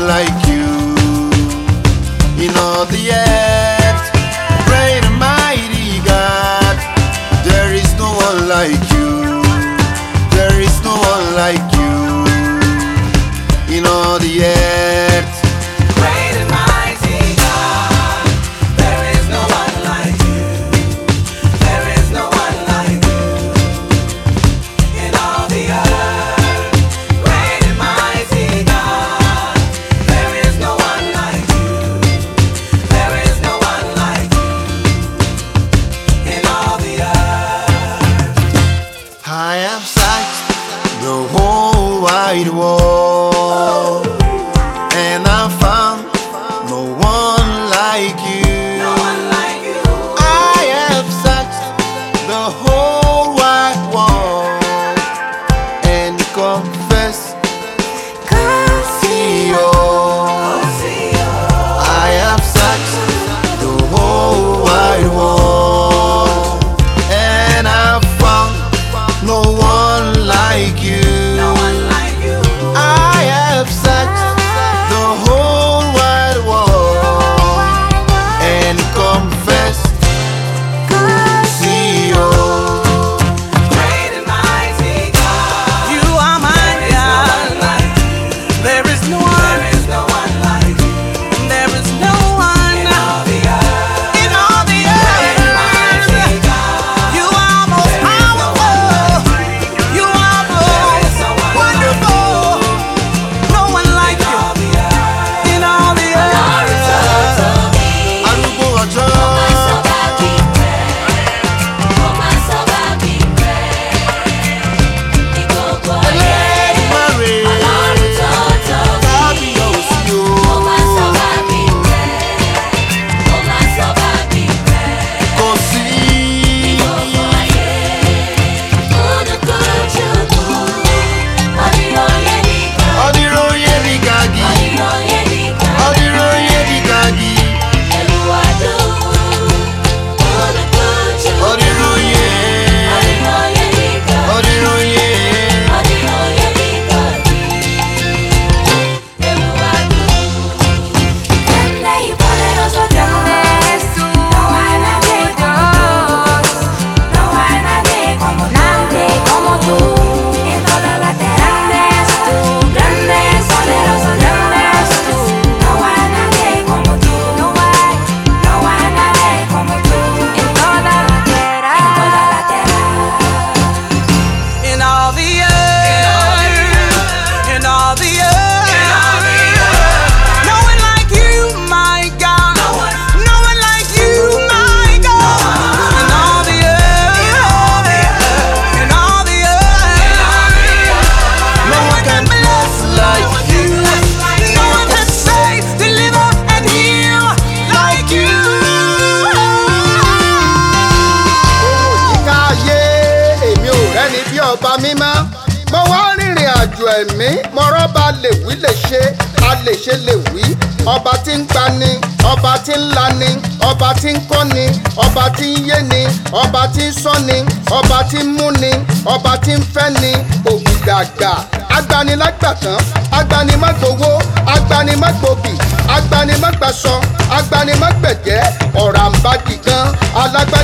one like you in all the earth. Great and mighty God, there is no one like you. There is no one like you in all the earth. Great and mighty God, there is no one like you. There is no one like you in all the earth. Great and mighty God, there is no one like you. There is no one like you in all the earth. I have searched the whole wide world, and I found no one like you. No one like you. I have searched the whole wide world and confessed, see I have searched the whole wide world, and I found no one like you. No one like you. I have searched the whole wide world and confessed, see Great and mighty God, you are my God. There is no one. There is no one like you. There is no one in all the earth. In all the earth. Great and mighty God, you are most powerful. You are most wonderful. No one like you in all the earth. arúgbó ọjọ́. Ọba mímọ́, mo wá rìnrìn àjò ẹ̀mí, mo rọ́bà lè wí lè ṣe, a lè ṣe lè wí. Ọba tí ń gbani, ọba tí ń lani, ọba tí ń kọ́ni, ọba tí ń yéni, ọba tí ń sọ́ni, ọba tí ń múni, ọba tí ń fẹ́ni, ògìdàgbà. Agbanilágbàtán, agbanimágbowó, agbanimágbòbì, agbanimágbàsọ, agbanimágbẹ̀jẹ́, ọ̀ràǹbàdì gan, alágbá